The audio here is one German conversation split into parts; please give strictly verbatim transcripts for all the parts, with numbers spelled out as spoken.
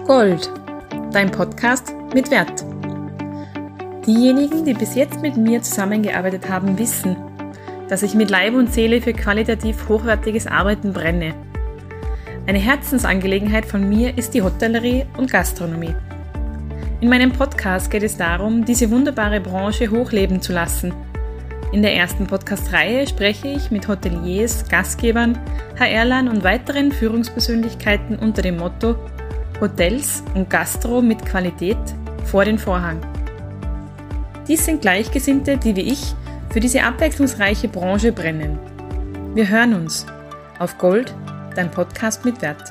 Gold, dein Podcast mit Wert. Diejenigen, die bis jetzt mit mir zusammengearbeitet haben, wissen, dass ich mit Leib und Seele für qualitativ hochwertiges Arbeiten brenne. Eine Herzensangelegenheit von mir ist die Hotellerie und Gastronomie. In meinem Podcast geht es darum, diese wunderbare Branche hochleben zu lassen. In der ersten Podcast-Reihe spreche ich mit Hoteliers, Gastgebern, H R-Lern und weiteren Führungspersönlichkeiten unter dem Motto Hotels und Gastro mit Qualität vor den Vorhang. Dies sind Gleichgesinnte, die wie ich für diese abwechslungsreiche Branche brennen. Wir hören uns auf Gold, dein Podcast mit Wert.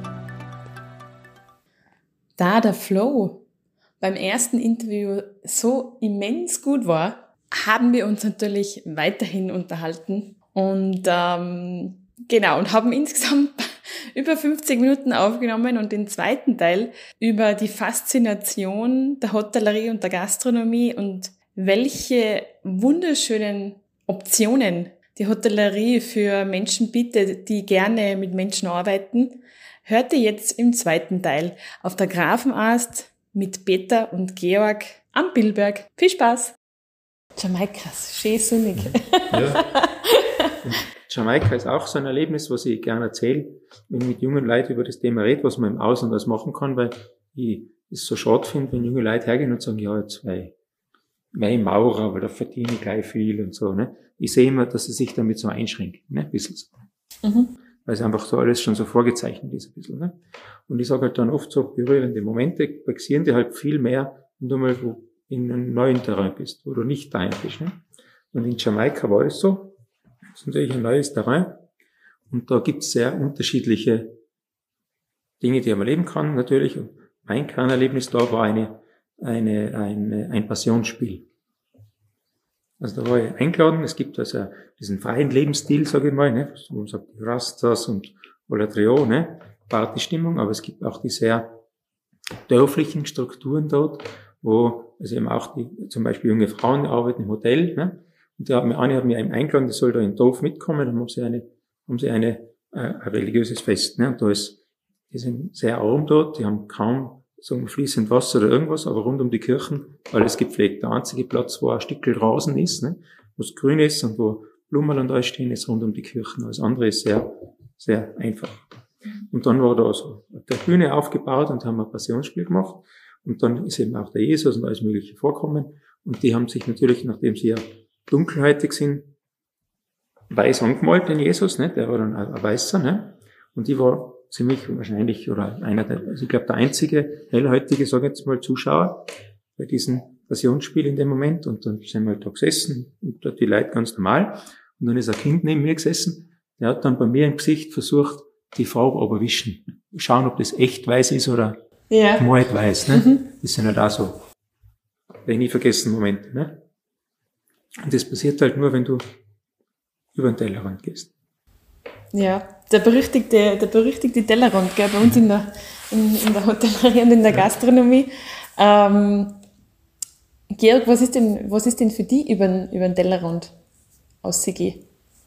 Da der Flow beim ersten Interview so immens gut war, haben wir uns natürlich weiterhin unterhalten und ähm, genau und haben insgesamt über fünfzig Minuten aufgenommen und den zweiten Teil über die Faszination der Hotellerie und der Gastronomie und welche wunderschönen Optionen die Hotellerie für Menschen bietet, die gerne mit Menschen arbeiten, hört ihr jetzt im zweiten Teil auf der Grafenast mit Peter und Georg am Billberg. Viel Spaß! Jamaika, schön sonnig. Ja. Jamaika ist auch so ein Erlebnis, was ich gerne erzähle, wenn ich mit jungen Leuten über das Thema rede, was man im Ausland alles machen kann, weil ich es so schade finde, wenn junge Leute hergehen und sagen, ja, jetzt weil, weil ich Maurer, weil da verdiene ich gleich viel und so. Ne? Ich sehe immer, dass sie sich damit so einschränken, ne? Ein bisschen so. Mhm. Weil es einfach so alles schon so vorgezeichnet ist ein bisschen. Ne? Und ich sage halt dann oft so berührende Momente, passieren dir halt viel mehr, wenn du mal in einem neuen Terrain bist, wo du nicht daheim bist. Ne? Und in Jamaika war das so. Das ist natürlich ein neues Terrain. Und da gibt es sehr unterschiedliche Dinge, die man erleben kann, natürlich. Und mein Kernerlebnis da war eine, eine, eine, ein Passionsspiel. Also da war ich eingeladen. Es gibt also diesen freien Lebensstil, sage ich mal, ne? Man sagt Rastas und Olatrio, ne? Partystimmung. Aber es gibt auch die sehr dörflichen Strukturen dort, wo also eben auch die, zum Beispiel junge Frauen arbeiten im Hotel, ne? Und die haben, eine hat mir eben eingeladen, die soll da in den Dorf mitkommen, dann haben sie eine, haben sie eine, äh, ein religiöses Fest, ne? Und da ist, die sind sehr arm dort, die haben kaum, so fließend Wasser oder irgendwas, aber rund um die Kirchen, alles gepflegt. Der einzige Platz, wo ein Stückel draußen ist, ne? Wo es grün ist und wo Blumen und alles stehen, ist rund um die Kirchen. Alles andere ist sehr, sehr einfach. Und dann war da so der Bühne aufgebaut und haben ein Passionsspiel gemacht. Und dann ist eben auch der Jesus und alles Mögliche vorkommen. Und die haben sich natürlich, nachdem sie ja dunkelhäutig sind, weiß angemalt, den Jesus, ne? Der war dann ein Weißer, ne? Und die war ziemlich wahrscheinlich, oder einer der, also ich glaube der einzige hellhäutige, sage ich jetzt mal, Zuschauer bei diesem Passionsspiel in dem Moment. Und dann sind wir halt da gesessen und da die Leute ganz normal. Und dann ist ein Kind neben mir gesessen, der hat dann bei mir im Gesicht versucht, die Farbe abwischen. Schauen, ob das echt weiß ist oder ja. Gemalt weiß, ne? Mhm. Das sind halt auch so, wenn ich nie vergessen, Momente, ne? Und das passiert halt nur, wenn du über den Tellerrand gehst. Ja, der berüchtigte, der berüchtigte Tellerrand, gell, bei uns in der, in, in der Hotellerie und in der Gastronomie. Ähm, Georg, was ist denn, was ist denn für dich über den, über den Tellerrand aus C G?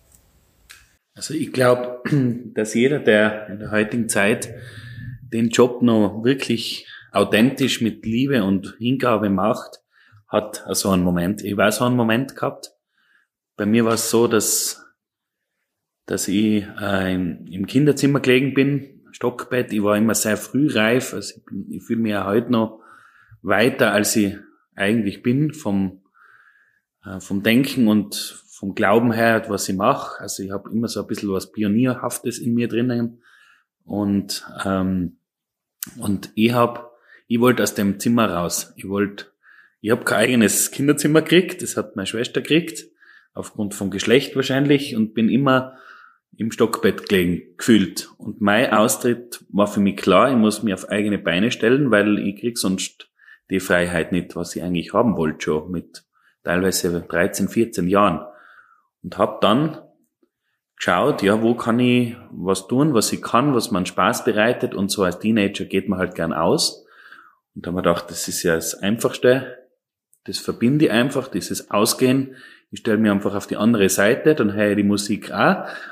Also ich glaube, dass jeder, der in der heutigen Zeit den Job noch wirklich authentisch mit Liebe und Hingabe macht, hat so einen Moment. Ich war so einen Moment gehabt. Bei mir war es so, dass, dass ich äh, im, im Kinderzimmer gelegen bin, Stockbett. Ich war immer sehr frühreif. Also ich, bin, ich fühle mich ja heute noch weiter, als ich eigentlich bin, vom, äh, vom Denken und vom Glauben her, was ich mache. Also ich habe immer so ein bisschen was Pionierhaftes in mir drinnen. Und, ähm, und ich hab, ich wollte aus dem Zimmer raus. Ich wollte Ich habe kein eigenes Kinderzimmer gekriegt, das hat meine Schwester gekriegt, aufgrund vom Geschlecht wahrscheinlich, und bin immer im Stockbett gelegen, gefühlt. Und mein Austritt war für mich klar, ich muss mich auf eigene Beine stellen, weil ich krieg sonst die Freiheit nicht, was ich eigentlich haben wollte schon, mit teilweise dreizehn, vierzehn Jahren. Und habe dann geschaut, ja, wo kann ich was tun, was ich kann, was mir Spaß bereitet, und so als Teenager geht man halt gern aus. Und da haben wir gedacht, das ist ja das Einfachste, das verbinde ich einfach, dieses Ausgehen. Ich stelle mich einfach auf die andere Seite, dann höre ich die Musik auch.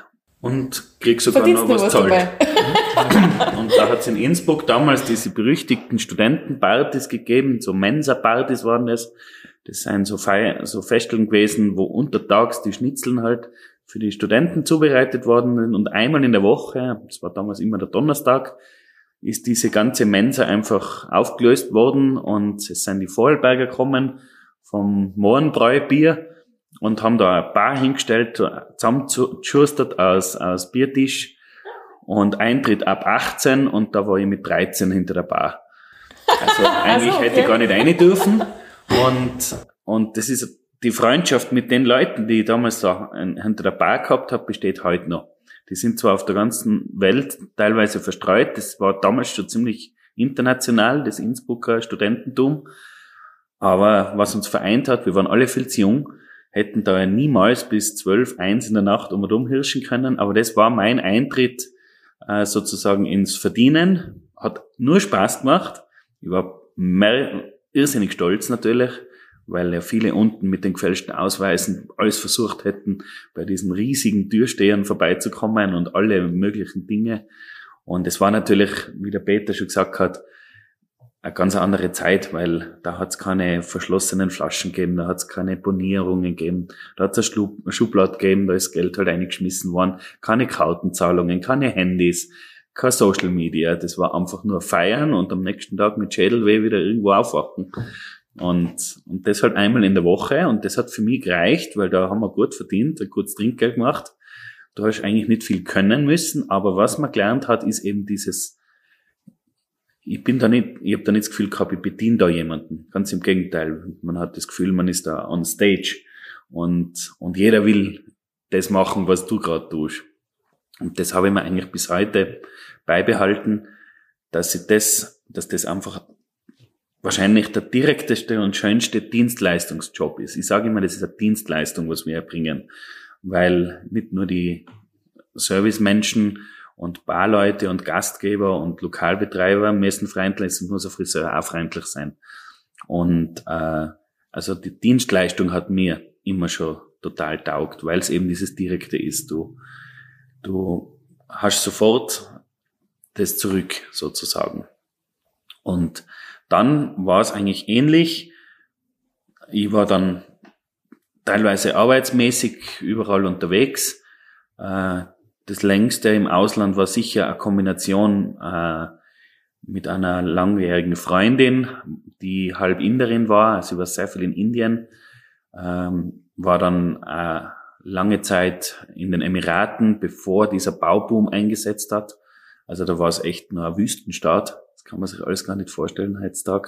und krieg sogar Verdienst noch was was zahlt. dabei. Und da hat es in Innsbruck damals diese berüchtigten Studentenpartys gegeben, so Mensa-Partys waren das. Das sind so, Feier, so Festeln gewesen, wo untertags die Schnitzeln halt für die Studenten zubereitet worden sind. Und einmal in der Woche, das war damals immer der Donnerstag, ist diese ganze Mensa einfach aufgelöst worden und es sind die Vorarlberger gekommen vom Mohrenbräu-Bier und haben da ein Bar hingestellt, zusammengeschustert aus, aus Biertisch und Eintritt ab achtzehn und da war ich mit dreizehn hinter der Bar. Also eigentlich also, okay. hätte ich gar nicht rein dürfen und, und das ist die Freundschaft mit den Leuten, die ich damals da hinter der Bar gehabt habe, besteht heute noch. Die sind zwar auf der ganzen Welt teilweise verstreut, das war damals schon ziemlich international, das Innsbrucker Studententum, aber was uns vereint hat, wir waren alle viel zu jung, hätten da niemals bis zwölf, eins in der Nacht um und um hirschen können, aber das war mein Eintritt äh, sozusagen ins Verdienen, hat nur Spaß gemacht, ich war mehr, irrsinnig stolz natürlich, weil ja viele unten mit den gefälschten Ausweisen alles versucht hätten, bei diesen riesigen Türstehern vorbeizukommen und alle möglichen Dinge. Und es war natürlich, wie der Peter schon gesagt hat, eine ganz andere Zeit, weil da hat es keine verschlossenen Flaschen gegeben, da hat es keine Bonierungen gegeben, da hat es eine Schublade gegeben, da ist Geld halt eingeschmissen worden, keine Kartenzahlungen, keine Handys, kein Social Media, das war einfach nur feiern und am nächsten Tag mit Schädelweh wieder irgendwo aufwachen. Und, und das halt einmal in der Woche und das hat für mich gereicht, weil da haben wir gut verdient, ein gutes Trinkgeld gemacht. Da hast du eigentlich nicht viel können müssen, aber was man gelernt hat, ist eben dieses, ich bin da nicht, ich habe da nicht das Gefühl gehabt, ich bediene da jemanden. Ganz im Gegenteil. Man hat das Gefühl, man ist da on stage und, und jeder will das machen, was du gerade tust. Und das habe ich mir eigentlich bis heute beibehalten, dass ich das, dass das einfach wahrscheinlich der direkteste und schönste Dienstleistungsjob ist. Ich sage immer, das ist eine Dienstleistung, was wir erbringen, weil nicht nur die Servicemenschen und Barleute und Gastgeber und Lokalbetreiber müssen freundlich sein, muss ein Friseur auch freundlich sein. Und äh, also die Dienstleistung hat mir immer schon total taugt, weil es eben dieses Direkte ist. Du, du hast sofort das zurück sozusagen. Und dann war es eigentlich ähnlich. Ich war dann teilweise arbeitsmäßig überall unterwegs. Das längste im Ausland war sicher eine Kombination mit einer langjährigen Freundin, die halb Inderin war. Also ich war sehr viel in Indien, war dann lange Zeit in den Emiraten, bevor dieser Bauboom eingesetzt hat. Also da war es echt nur ein Wüstenstaat. Das kann man sich alles gar nicht vorstellen heutzutage.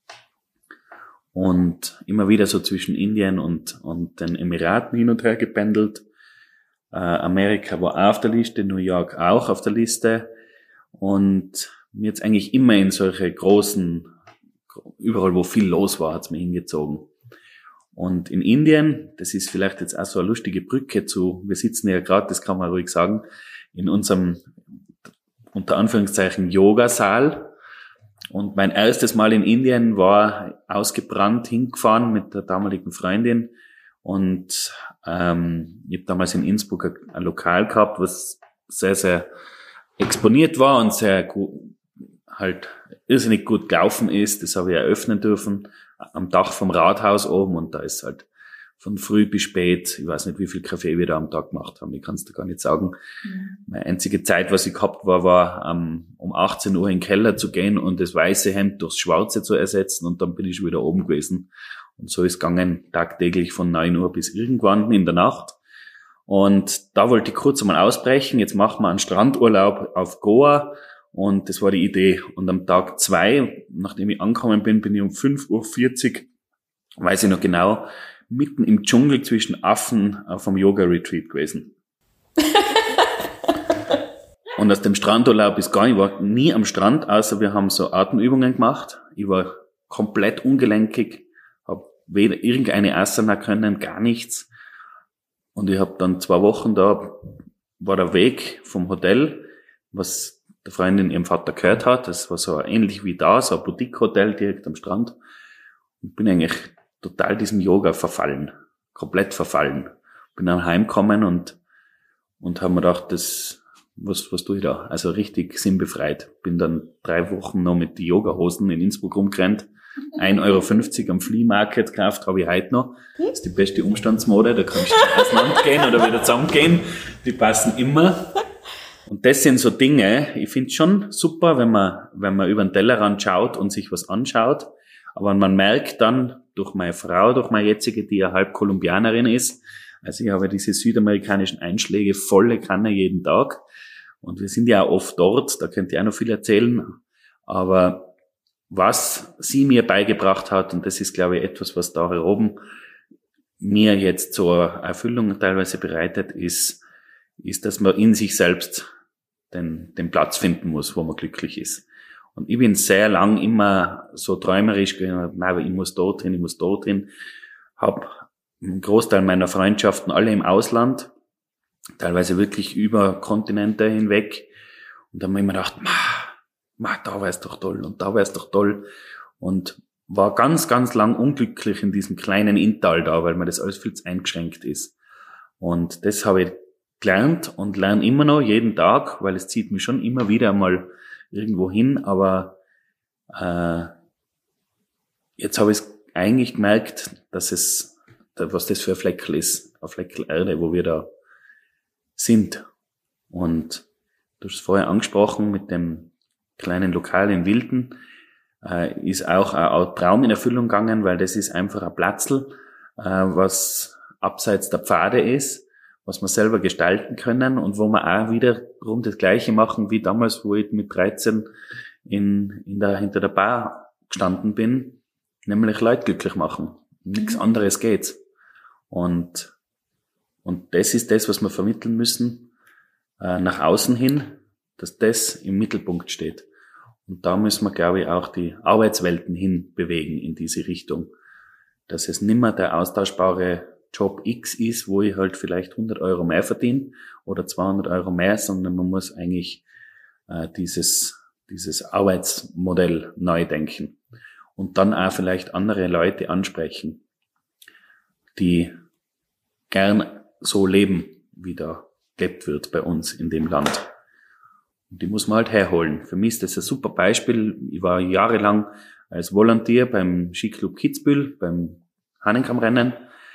Und immer wieder so zwischen Indien und, und den Emiraten hin und her gependelt. Äh, Amerika war auch auf der Liste, New York auch auf der Liste. Und mir jetzt eigentlich immer in solche großen, überall wo viel los war, hat's mir hingezogen. Und in Indien, das ist vielleicht jetzt auch so eine lustige Brücke zu, wir sitzen ja gerade, das kann man ruhig sagen, in unserem, unter Anführungszeichen, Yoga-Saal. Und mein erstes Mal in Indien war ausgebrannt hingefahren mit der damaligen Freundin. Und ähm, ich habe damals in Innsbruck ein, ein Lokal gehabt, was sehr, sehr exponiert war und sehr gut, halt irrsinnig gut gelaufen ist. Das habe ich eröffnen dürfen am Dach vom Rathaus oben. Und da ist halt von früh bis spät, ich weiß nicht, wie viel Kaffee wir da am Tag gemacht haben, ich kann es dir gar nicht sagen. Mhm. Meine einzige Zeit, was ich gehabt war, war um, um achtzehn Uhr in den Keller zu gehen und das weiße Hemd durchs schwarze zu ersetzen und dann bin ich schon wieder oben gewesen. Und so ist es gegangen, tagtäglich von neun Uhr bis irgendwann in der Nacht. Und da wollte ich kurz einmal ausbrechen, jetzt machen wir einen Strandurlaub auf Goa und das war die Idee. Und am Tag zwei, nachdem ich angekommen bin, bin ich um fünf Uhr vierzig, weiß ich noch genau, mitten im Dschungel zwischen Affen auf einem Yoga-Retreat gewesen. Und aus dem Strandurlaub ist gar nicht, ich war nie am Strand, außer wir haben so Atemübungen gemacht. Ich war komplett ungelenkig, habe weder irgendeine Asana können, gar nichts. Und ich habe dann zwei Wochen da, war der Weg vom Hotel, was der Freundin ihrem Vater gehört hat. Das war so ähnlich wie da, so ein Boutique-Hotel direkt am Strand. Und bin eigentlich total diesem Yoga verfallen, komplett verfallen. Bin dann heimgekommen und und habe mir gedacht, das, was, was tue ich da? Also richtig sinnbefreit. Bin dann drei Wochen noch mit die Yoga-Hosen in Innsbruck rumgerannt. ein Euro fünfzig am Flea Market gekauft, habe ich heute noch. Das ist die beste Umstandsmode, da kannst du auseinander gehen oder wieder zusammengehen. Die passen immer. Und das sind so Dinge, ich finde es schon super, wenn man, wenn man über den Tellerrand schaut und sich was anschaut. Aber man merkt dann durch meine Frau, durch meine jetzige, die ja halb Kolumbianerin ist, also ich habe diese südamerikanischen Einschläge volle Kanne jeden Tag. Und wir sind ja auch oft dort, da könnt ihr auch noch viel erzählen. Aber was sie mir beigebracht hat, und das ist, glaube ich, etwas, was da hier oben mir jetzt zur Erfüllung teilweise bereitet, ist, ist, dass man in sich selbst den, den Platz finden muss, wo man glücklich ist. Und ich bin sehr lang immer so träumerisch gegangen, nein, ich muss dort hin, ich muss dort hin. Hab einen Großteil meiner Freundschaften alle im Ausland, teilweise wirklich über Kontinente hinweg. Und dann habe ich mir gedacht, ma, ma, da wär's doch toll und da wär's doch toll. Und war ganz, ganz lang unglücklich in diesem kleinen Inntal da, weil mir das alles viel zu eingeschränkt ist. Und das habe ich gelernt und lerne immer noch jeden Tag, weil es zieht mich schon immer wieder mal irgendwo hin, aber äh, jetzt habe ich eigentlich gemerkt, dass es, was das für ein Fleckel ist, ein Fleckel Erde, wo wir da sind. Und du hast es vorher angesprochen mit dem kleinen Lokal in Wilden, äh, ist auch ein Traum in Erfüllung gegangen, weil das ist einfach ein Platzl, äh, was abseits der Pfade ist, was wir selber gestalten können und wo wir auch wiederum das Gleiche machen wie damals, wo ich mit dreizehn in, in der, hinter der Bar gestanden bin, nämlich Leute glücklich machen. Nichts anderes geht's. Und, und das ist das, was wir vermitteln müssen, äh, nach außen hin, dass das im Mittelpunkt steht. Und da müssen wir, glaube ich, auch die Arbeitswelten hinbewegen in diese Richtung. Dass es nimmer der austauschbare Job X ist, wo ich halt vielleicht hundert Euro mehr verdiene oder zweihundert Euro mehr, sondern man muss eigentlich äh, dieses, dieses Arbeitsmodell neu denken. Und dann auch vielleicht andere Leute ansprechen, die gern so leben, wie da gelebt wird bei uns in dem Land. Und die muss man halt herholen. Für mich ist das ein super Beispiel. Ich war jahrelang als Volontier beim Skiclub Kitzbühel, beim Hahnenkammrennen.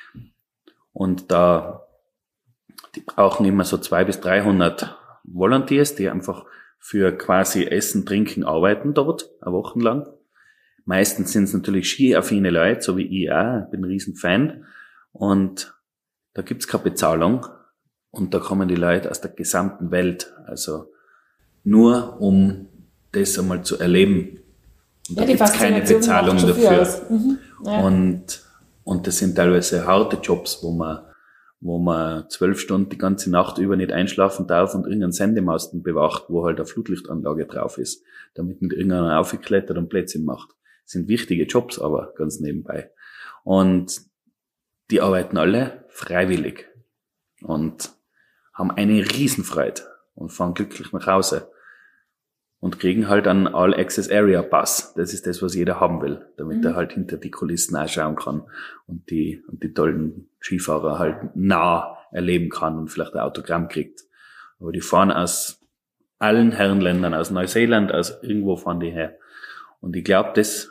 Und da, die brauchen immer so zweihundert bis dreihundert Volunteers, die einfach für quasi Essen, Trinken arbeiten dort, eine Woche lang. Meistens sind es natürlich skiaffine Leute, so wie ich auch, ich bin ein Riesenfan. Und da gibt's keine Bezahlung. Und da kommen die Leute aus der gesamten Welt. Also nur um das einmal zu erleben. Und ja, da gibt's keine Bezahlung dafür. Mhm. Ja. Und, und das sind teilweise harte Jobs, wo man, wo man zwölf Stunden die ganze Nacht über nicht einschlafen darf und irgendeinen Sendemasten bewacht, wo halt eine Flutlichtanlage drauf ist, damit nicht irgendeiner aufgeklettert und Plätzchen macht. Das sind wichtige Jobs, aber ganz nebenbei. Und die arbeiten alle freiwillig und haben eine Riesenfreude und fahren glücklich nach Hause und kriegen halt einen All-Access-Area-Pass. Das ist das, was jeder haben will, damit mhm. er halt hinter die Kulissen einschauen kann und die, und die tollen Skifahrer halt nah erleben kann und vielleicht ein Autogramm kriegt. Aber die fahren aus allen Herrenländern, aus Neuseeland, aus irgendwo fahren die her. Und ich glaube, das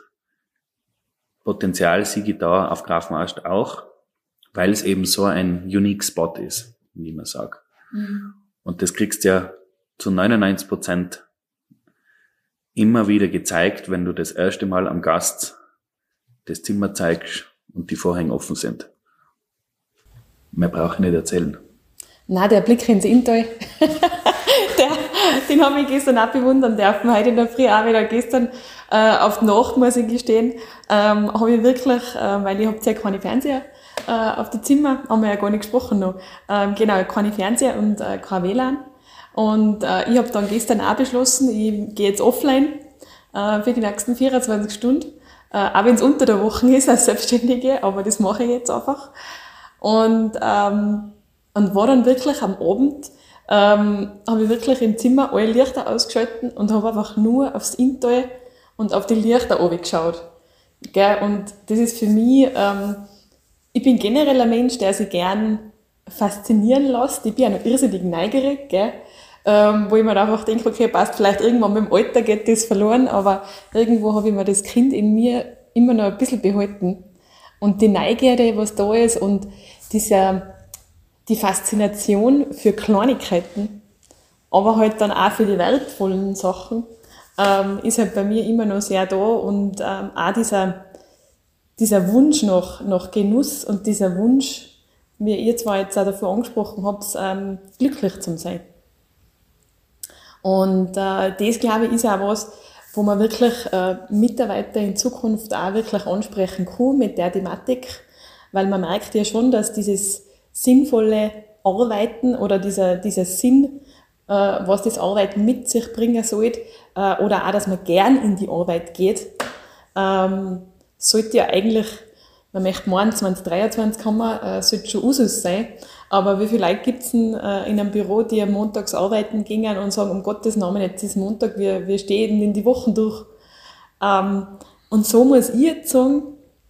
Potenzial sehe ich da auf Grafenaust auch, weil es eben so ein unique Spot ist, wie man sagt. Mhm. Und das kriegst du ja zu neunundneunzig Prozent immer wieder gezeigt, wenn du das erste Mal am Gast das Zimmer zeigst und die Vorhänge offen sind. Mehr brauche ich nicht erzählen. Na, der Blick ins Inntal, der, den habe ich gestern auch bewundern dürfen. Heute in der Früh auch wieder gestern äh, auf die Nacht, muss ich gestehen, ähm, habe ich wirklich, äh, weil ich habe ja keine Fernseher äh, auf die Zimmer, haben wir ja gar nicht gesprochen noch, ähm, genau, keine Fernseher und äh, kein W L A N. Und äh, ich habe dann gestern auch beschlossen, ich gehe jetzt offline äh, für die nächsten vierundzwanzig Stunden, äh, auch wenn es unter der Woche ist als Selbstständige, aber das mache ich jetzt einfach. Und, ähm, und war dann wirklich am Abend, ähm, habe ich wirklich im Zimmer alle Lichter ausgeschalten und habe einfach nur aufs Inntal und auf die Lichter runtergeschaut. Gell? Und das ist für mich, ähm, ich bin generell ein Mensch, der sich gern faszinieren lässt. Ich bin ja noch irrsinnig neugierig, gell? Ähm, wo ich mir einfach denke, okay, passt, vielleicht irgendwann mit dem Alter geht das verloren, aber irgendwo habe ich mir das Kind in mir immer noch ein bisschen behalten. Und die Neugierde, was da ist und diese, die Faszination für Kleinigkeiten, aber halt dann auch für die wertvollen Sachen, ähm, ist halt bei mir immer noch sehr da und ähm, auch dieser, dieser Wunsch nach, nach Genuss und dieser Wunsch, wie ihr zwar jetzt auch dafür angesprochen habt, ähm, glücklich zu sein. Und äh, das, glaube ich, ist auch was, wo man wirklich äh, Mitarbeiter in Zukunft auch wirklich ansprechen kann mit der Thematik, weil man merkt ja schon, dass dieses sinnvolle Arbeiten oder dieser, dieser Sinn, äh, was das Arbeiten mit sich bringen sollte, äh, oder auch, dass man gern in die Arbeit geht, ähm, sollte ja eigentlich, man möchte meinen, zwanzig dreiundzwanzig haben wir, äh, sollte schon Usus sein. Aber wie viele Leute gibt's denn äh, in einem Büro, die montags arbeiten gingen und sagen, um Gottes Namen, jetzt ist Montag, wir, wir stehen in die Wochen durch. Ähm, und so muss ich jetzt sagen,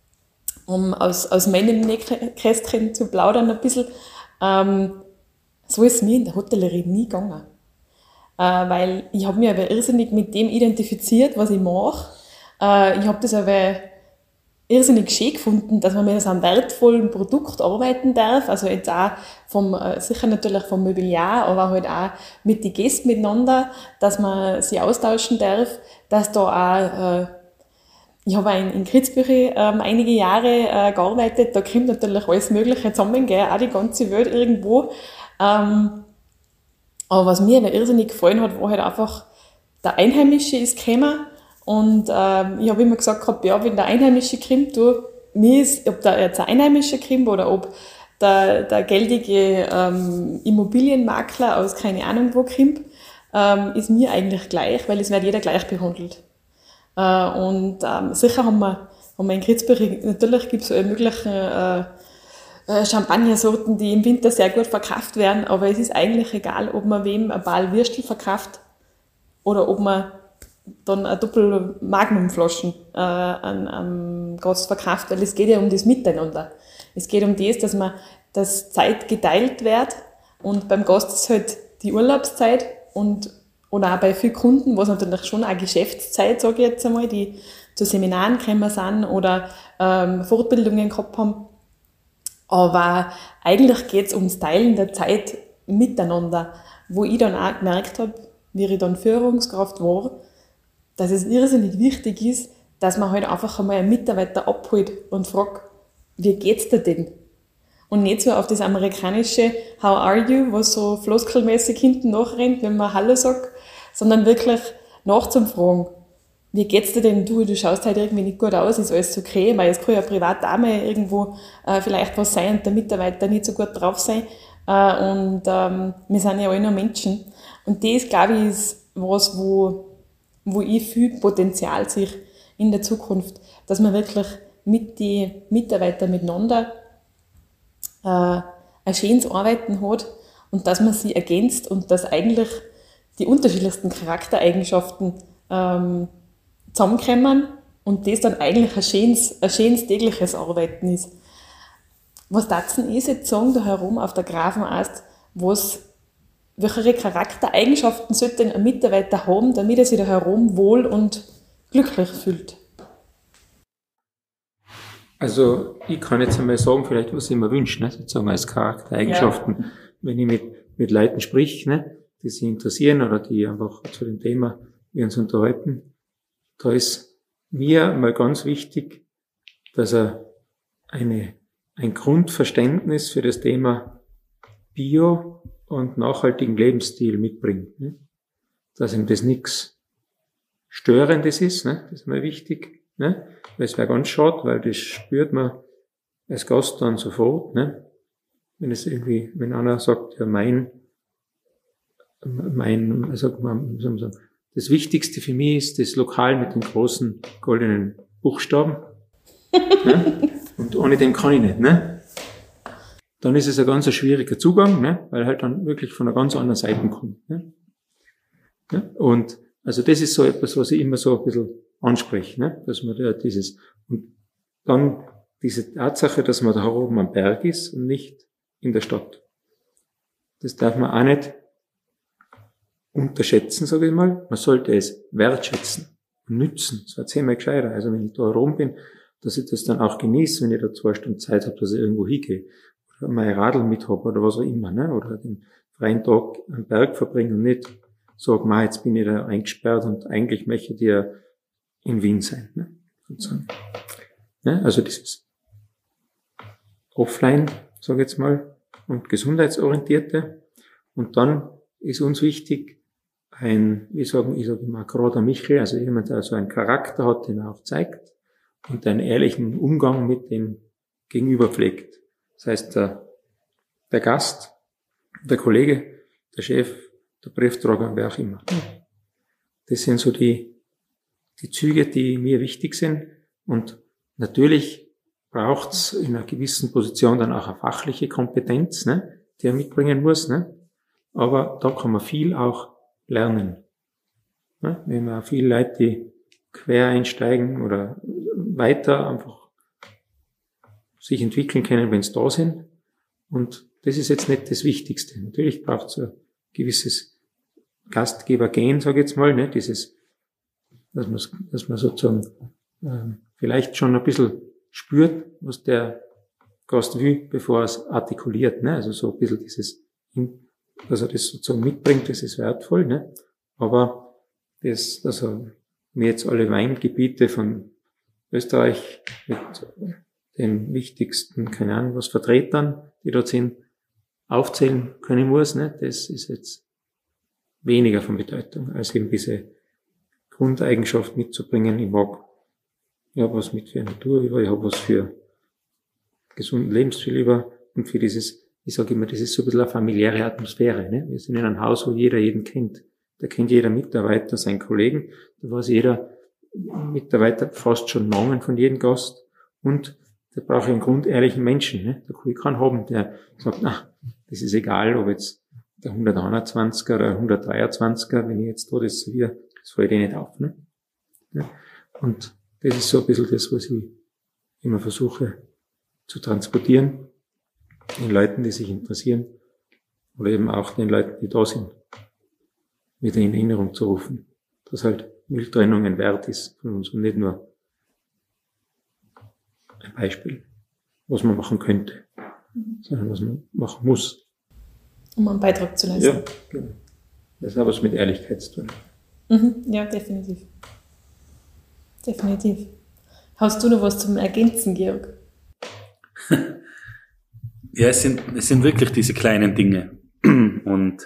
um aus, aus meinem Nähkästchen zu plaudern ein bisschen, ähm, so ist es mir in der Hotellerie nie gegangen. Äh, weil ich habe mich aber irrsinnig mit dem identifiziert, was ich mache. Äh, ich habe das aber irrsinnig schön gefunden, dass man mit so einem wertvollen Produkt arbeiten darf, also jetzt auch vom, sicher natürlich vom Mobiliar, aber halt auch mit den Gästen miteinander, dass man sie austauschen darf, dass da auch, äh, ich habe auch in, in Kitzbühel ähm, einige Jahre äh, gearbeitet, da kommt natürlich alles Mögliche zusammen, gell, auch die ganze Welt irgendwo, ähm, aber was mir aber irrsinnig gefallen hat, war halt einfach, der Einheimische ist gekommen. Und ähm, ich habe immer gesagt gehabt, ja, wenn der Einheimische kommt, du, mir ist, ob da jetzt ein Einheimischer kommt oder ob der, der geldige ähm, Immobilienmakler aus keine Ahnung wo kommt, ähm, ist mir eigentlich gleich, weil es wird jeder gleich behandelt. Äh, und ähm, sicher haben wir, haben wir in Kitzbühel, natürlich gibt es alle möglichen äh, äh, Champagnersorten, die im Winter sehr gut verkauft werden, aber es ist eigentlich egal, ob man wem ein Ball Würstel verkauft oder ob man dann eine Doppel Magnumflaschen äh, an, am Gast verkauft, weil es geht ja um das Miteinander. Es geht um das, dass man, dass Zeit geteilt wird und beim Gast ist halt die Urlaubszeit und oder auch bei vielen Kunden, was natürlich schon auch Geschäftszeit, sage ich jetzt einmal, die zu Seminaren gekommen sind oder ähm, Fortbildungen gehabt haben. Aber eigentlich geht es ums Teilen der Zeit miteinander, wo ich dann auch gemerkt habe, wie ich dann Führungskraft war, dass es irrsinnig wichtig ist, dass man halt einfach einmal einen Mitarbeiter abholt und fragt, wie geht's dir denn? Und nicht so auf das amerikanische How are you, was so floskelmäßig hinten nachrennt, wenn man Hallo sagt, sondern wirklich nachzufragen, wie geht's dir denn? Du, du schaust halt irgendwie nicht gut aus, ist alles okay, weil es kann ja privat auch mal irgendwo äh, vielleicht was sein und der Mitarbeiter nicht so gut drauf sein. Äh, und ähm, wir sind ja alle nur Menschen. Und das, glaube ich, ist was, wo wo ich viel Potenzial sehe in der Zukunft, dass man wirklich mit den Mitarbeitern miteinander äh, ein schönes Arbeiten hat und dass man sie ergänzt und dass eigentlich die unterschiedlichsten Charaktereigenschaften ähm, zusammenkommen und das dann eigentlich ein schönes, ein schönes tägliches Arbeiten ist. Was dazu ist jetzt sagen, da herum auf der Grafenast, was welche Charaktereigenschaften sollte ein Mitarbeiter haben, damit er sich da herum wohl und glücklich fühlt? Also ich kann jetzt einmal sagen, vielleicht was ich mir wünsche, ne, sozusagen als Charaktereigenschaften, ja. Wenn ich mit, mit Leuten sprich, ne, die sich interessieren oder die einfach zu dem Thema wir uns unterhalten, da ist mir mal ganz wichtig, dass er eine, ein Grundverständnis für das Thema Bio und nachhaltigen Lebensstil mitbringt. Ne? Dass ihm das nichts Störendes ist, ne? Das ist mir wichtig. Ne? Weil es wäre ganz schade, weil das spürt man als Gast dann sofort. Ne? Wenn es irgendwie, wenn einer sagt, ja mein, mein, also man, wie soll man sagen, das Wichtigste für mich ist das Lokal mit den großen goldenen Buchstaben. Ne? Und ohne dem kann ich nicht, ne? Dann ist es ein ganz schwieriger Zugang, ne? Weil halt dann wirklich von einer ganz anderen Seite kommt. Ne? Ne? Und also das ist so etwas, was ich immer so ein bisschen anspreche, ne? Dass man da dieses, und dann diese Tatsache, dass man da oben am Berg ist und nicht in der Stadt. das darf man auch nicht unterschätzen, sage ich mal. Man sollte es wertschätzen und nützen. Das war zehnmal gescheiter. Also wenn ich da herum bin, dass ich das dann auch genieße, wenn ich da zwei Stunden Zeit habe, dass ich irgendwo hingehe. Oder mein Radl mit habe oder was auch immer, ne? Oder den freien Tag am Berg verbringen und nicht sagen, ma, jetzt bin ich da eingesperrt und eigentlich möchte ich ja in Wien sein, ne? Sozusagen. Ne? Also dieses Offline, sage ich jetzt mal, und gesundheitsorientierte. Und dann ist uns wichtig, ein, wie sagen, ich sage immer, gerader Michel, also jemand, der so einen Charakter hat, den er auch zeigt und einen ehrlichen Umgang mit dem Gegenüber pflegt. Das heißt, der, der Gast, der Kollege, der Chef, der Briefträger, wer auch immer. Das sind so die, die Züge, die mir wichtig sind. Und natürlich braucht's in einer gewissen Position dann auch eine fachliche Kompetenz, ne, die er mitbringen muss, ne. Aber da kann man viel auch lernen. Ne? Wenn man viele Leute, die quer einsteigen oder weiter einfach sich entwickeln können, wenn sie da sind. Und das ist jetzt nicht das Wichtigste. Natürlich braucht es ein gewisses Gastgebergehen, sage ich jetzt mal, ne? Dieses, dass man, dass man sozusagen äh, vielleicht schon ein bisschen spürt, was der Gast will, bevor er es artikuliert. Ne? Also so ein bisschen dieses, dass er das sozusagen mitbringt, das ist wertvoll. Ne? Aber das, dass er mir jetzt alle Weingebiete von Österreich mit den wichtigsten, keine Ahnung was, Vertretern, die dort sind, aufzählen können muss, ne? Das ist jetzt weniger von Bedeutung, als eben diese Grundeigenschaft mitzubringen. Ich mag, ich habe was mit für Natur über, ich habe was für gesunden Lebensstil über und für dieses, ich sage immer, das ist so ein bisschen eine familiäre Atmosphäre. Ne? Wir sind in einem Haus, wo jeder jeden kennt. Da kennt jeder Mitarbeiter seinen Kollegen, da weiß jeder Mitarbeiter fast schon Namen von jedem Gast und da brauche ich einen grundehrlichen Menschen. Ne? Da kann ich keinen haben, der sagt, na, das ist egal, ob jetzt der hunderteinundzwanziger oder hundertdreiundzwanziger, wenn ich jetzt da das serviere, das fällt eh nicht auf. Ne? Ja? Und das ist so ein bisschen das, was ich immer versuche zu transportieren, den Leuten, die sich interessieren, oder eben auch den Leuten, die da sind, wieder in Erinnerung zu rufen, dass halt Mülltrennung ein Wert ist von uns und nicht nur ein Beispiel, was man machen könnte, sondern was man machen muss. Um einen Beitrag zu leisten. Ja, genau. Das hat was mit Ehrlichkeit zu tun. Mhm, ja, definitiv. Definitiv. Hast du noch was zum Ergänzen, Georg? Ja, es sind, es sind wirklich diese kleinen Dinge und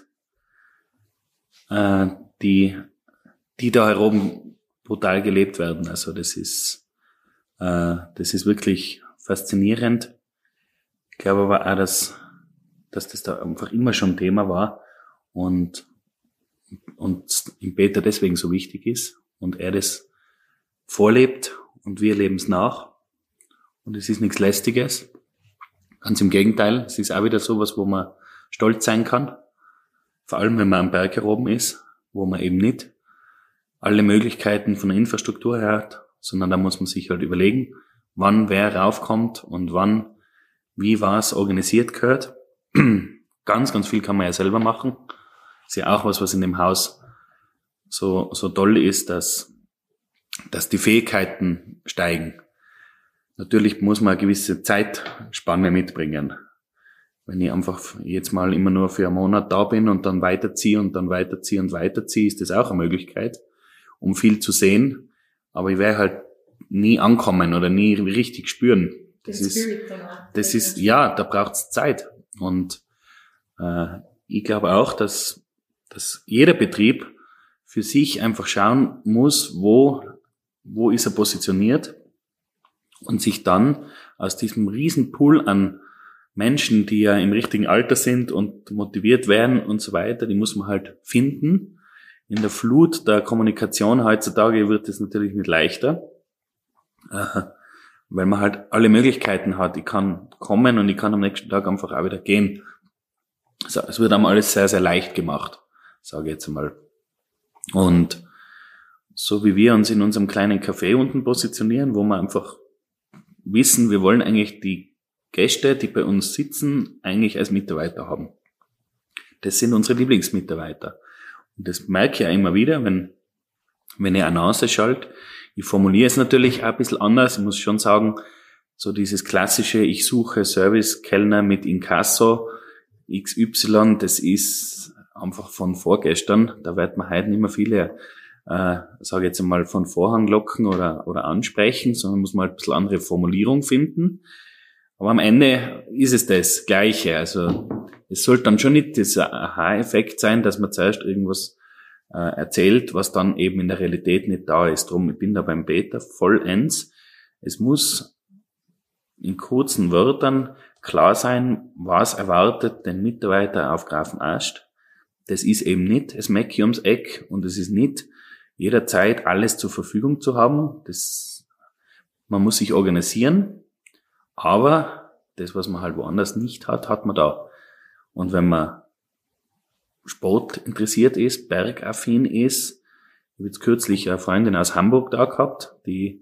äh, die, die da herum brutal gelebt werden. Also das ist, äh, das ist wirklich faszinierend. Ich glaube aber auch, dass, dass das da einfach immer schon Thema war und und im Peter deswegen so wichtig ist und er das vorlebt und wir leben es nach und es ist nichts Lästiges. Ganz im Gegenteil, es ist auch wieder sowas, wo man stolz sein kann. Vor allem, wenn man am Berg hier oben ist, wo man eben nicht alle Möglichkeiten von der Infrastruktur her hat, sondern da muss man sich halt überlegen, wann wer raufkommt und wann, wie was organisiert gehört. Ganz, ganz viel kann man ja selber machen. Ist ja auch was, was in dem Haus so, so toll ist, dass, dass die Fähigkeiten steigen. Natürlich muss man eine gewisse Zeitspanne mitbringen. Wenn ich einfach jetzt mal immer nur für einen Monat da bin und dann weiterziehe und dann weiterziehe und weiterziehe, ist das auch eine Möglichkeit, um viel zu sehen. Aber ich werde halt nie ankommen oder nie richtig spüren. Das ist, das ist, ja, da braucht's Zeit. Und äh, ich glaube auch, dass, dass jeder Betrieb für sich einfach schauen muss, wo, wo ist er positioniert und sich dann aus diesem riesen Pool an Menschen, die ja im richtigen Alter sind und motiviert werden und so weiter, die muss man halt finden. In der Flut der Kommunikation heutzutage wird es natürlich nicht leichter, äh, weil man halt alle Möglichkeiten hat. Ich kann kommen und ich kann am nächsten Tag einfach auch wieder gehen. Also, es wird einem alles sehr, sehr leicht gemacht, sage ich jetzt einmal. Und so wie wir uns in unserem kleinen Café unten positionieren, wo wir einfach wissen, wir wollen eigentlich die Gäste, die bei uns sitzen, eigentlich als Mitarbeiter haben. das sind unsere Lieblingsmitarbeiter. Und das merke ich auch immer wieder, wenn, wenn ich eine Annonce schalte. Ich formuliere es natürlich auch ein bisschen anders. Ich muss schon sagen, so dieses klassische, ich suche Service-Kellner mit Inkasso X Y, das ist einfach von vorgestern. Da wird man heute nicht mehr viele, äh, sage ich jetzt einmal, von Vorhang locken oder, oder ansprechen, sondern muss man halt ein bisschen andere Formulierung finden. Aber am Ende ist es das Gleiche. Also es sollte dann schon nicht dieser Aha-Effekt sein, dass man zuerst irgendwas äh, erzählt, was dann eben in der Realität nicht da ist. Drum, ich bin da beim Peter vollends. Es muss in kurzen Wörtern klar sein, was erwartet den Mitarbeiter auf Grafenast. Das ist eben nicht das Mäcki ums Eck und es ist nicht jederzeit alles zur Verfügung zu haben. Das, man muss sich organisieren, aber das, was man halt woanders nicht hat, hat man da. Und wenn man Sport interessiert ist, bergaffin ist, ich habe jetzt kürzlich eine Freundin aus Hamburg da gehabt, die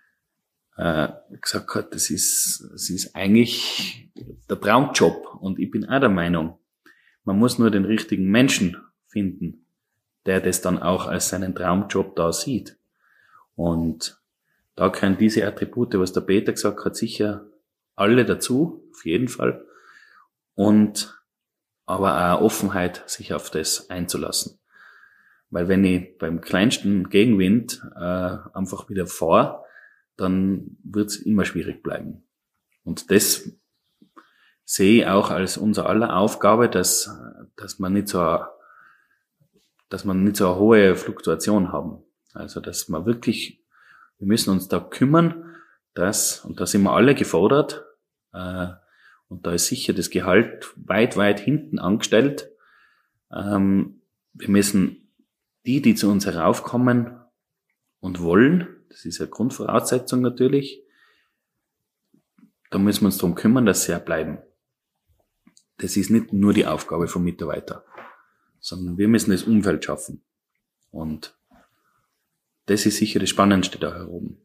äh, gesagt hat, das ist, das ist eigentlich der Traumjob. Und ich bin auch der Meinung, man muss nur den richtigen Menschen finden, der das dann auch als seinen Traumjob da sieht. Und da können diese Attribute, was der Peter gesagt hat, sicher alle dazu, auf jeden Fall. Und aber auch Offenheit, sich auf das einzulassen. Weil wenn ich beim kleinsten Gegenwind äh, einfach wieder fahre, dann wird es immer schwierig bleiben. Und das sehe ich auch als unser aller Aufgabe, dass, dass man nicht so eine, dass man nicht so eine hohe Fluktuation haben. Also, dass man wirklich, wir müssen uns da kümmern, dass, und da sind wir alle gefordert, äh, und da ist sicher das Gehalt weit, weit hinten angestellt. Ähm, wir müssen die, die zu uns heraufkommen und wollen, das ist eine Grundvoraussetzung natürlich, da müssen wir uns darum kümmern, dass sie auch bleiben. Das ist nicht nur die Aufgabe vom Mitarbeiter, sondern wir müssen das Umfeld schaffen. Und das ist sicher das Spannendste da herum.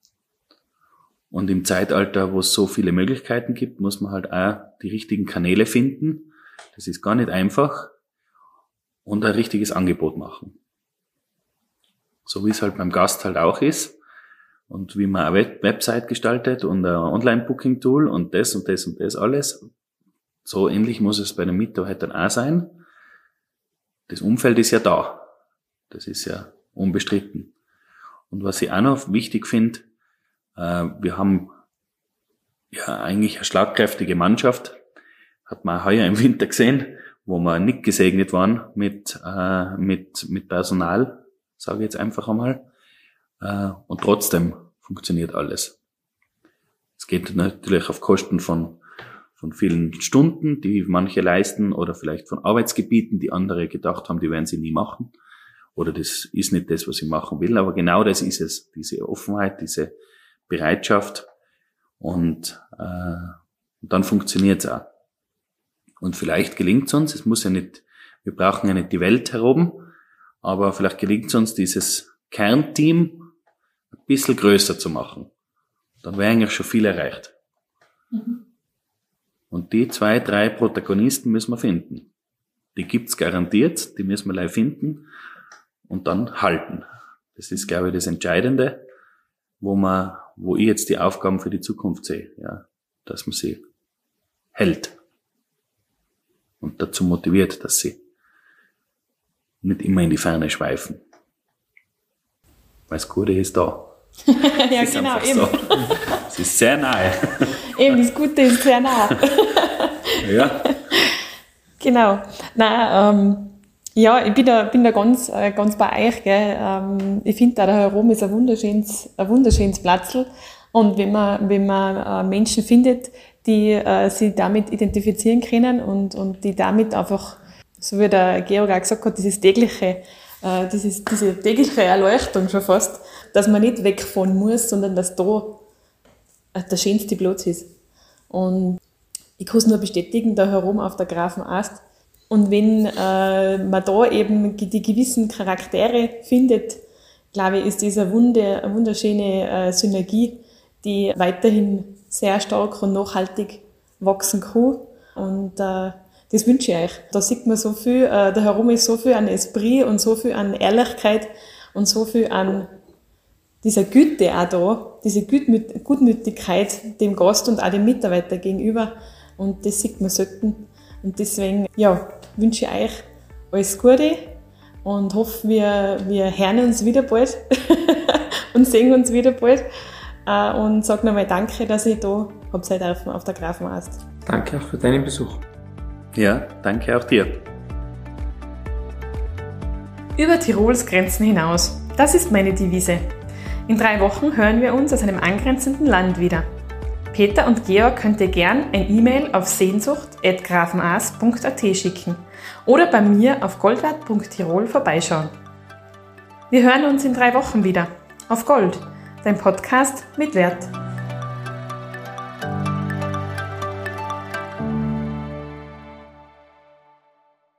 Und im Zeitalter, wo es so viele Möglichkeiten gibt, muss man halt auch die richtigen Kanäle finden. Das ist gar nicht einfach. Und ein richtiges Angebot machen. So wie es halt beim Gast halt auch ist. Und wie man eine Website gestaltet und ein Online-Booking-Tool und das und das und das alles. So ähnlich muss es bei den Mitarbeitern auch sein. Das Umfeld ist ja da. Das ist ja unbestritten. Und was ich auch noch wichtig finde, wir haben ja eigentlich eine schlagkräftige Mannschaft. Hat man heuer im Winter gesehen, wo wir nicht gesegnet waren mit, äh, mit, mit Personal, sage ich jetzt einfach einmal. Äh, und trotzdem funktioniert alles. Es geht natürlich auf Kosten von, von vielen Stunden, die manche leisten, oder vielleicht von Arbeitsgebieten, die andere gedacht haben, die werden sie nie machen. Oder das ist nicht das, was ich machen will. Aber genau das ist es. Diese Offenheit, diese Bereitschaft und, äh, und dann funktioniert es auch. Und vielleicht gelingt es uns, es muss ja nicht, wir brauchen ja nicht die Welt herum, aber vielleicht gelingt es uns, dieses Kernteam ein bisschen größer zu machen. Dann wäre eigentlich schon viel erreicht. Mhm. Und die zwei, drei Protagonisten müssen wir finden. Die gibt's garantiert, die müssen wir live finden und dann halten. Das ist, glaube ich, das Entscheidende, wo man wo ich jetzt die Aufgaben für die Zukunft sehe, ja, dass man sie hält und dazu motiviert, dass sie nicht immer in die Ferne schweifen. Weil das Gute ist da. Ja, ist genau, eben. So. Es ist sehr nahe. Eben, das Gute ist sehr nah. Ja. Genau. Nein, ähm, ja, ich bin da, bin da ganz, äh, ganz bei euch, gell. Ähm, ich finde da, da herum ist ein wunderschönes, ein wunderschönes Platzl. Und wenn man, wenn man äh, Menschen findet, die äh, sich damit identifizieren können und, und die damit einfach, so wie der Georg auch gesagt hat, dieses tägliche, äh, dieses, diese tägliche Erleuchtung schon fast, dass man nicht wegfahren muss, sondern dass da äh, der schönste Platz ist. Und ich kann es nur bestätigen, da herum auf der Grafenast. Und wenn äh, man da eben die gewissen Charaktere findet, glaube ich, ist das eine, Wunde, eine wunderschöne äh, Synergie, die weiterhin sehr stark und nachhaltig wachsen kann. Und äh, das wünsche ich euch. Da sieht man so viel, äh, da herum ist so viel an Esprit und so viel an Ehrlichkeit und so viel an dieser Güte auch da, diese Gutmüt- Gutmütigkeit dem Gast und auch dem Mitarbeiter gegenüber. Und das sieht man selten. Und deswegen, ja, wünsche ich euch alles Gute und hoffe, wir, wir hören uns wieder bald und sehen uns wieder bald. Und sage nochmal Danke, dass ich da habt sein dürfen auf der Grafenast. Danke auch für deinen Besuch. Ja, danke auch dir. Über Tirols Grenzen hinaus. Das ist meine Devise. In drei Wochen hören wir uns aus einem angrenzenden Land wieder. Peter und Georg könnt ihr gern ein E-Mail auf sehnsucht at grafenaas punkt at schicken oder bei mir auf goldwert punkt tirol vorbeischauen. Wir hören uns in drei Wochen wieder. Auf Gold, dein Podcast mit Wert.